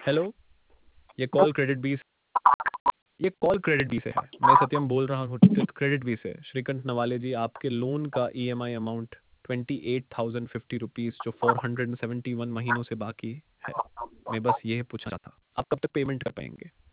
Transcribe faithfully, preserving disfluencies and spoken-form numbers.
Hello, ये call credit B ये call credit B से है। मैं सत्यम बोल रहा हूँ ट क्रेडिट बी से। श्रीकंठ नवाले जी, आपके लोन का EMI amount twenty eight thousand fifty rupees जो फ़ोर हंड्रेड सेवेंटी वन महीनों से बाकी है। मैं बस ये पूछना था, आप कब तक पेमेंट कर पाएँगे?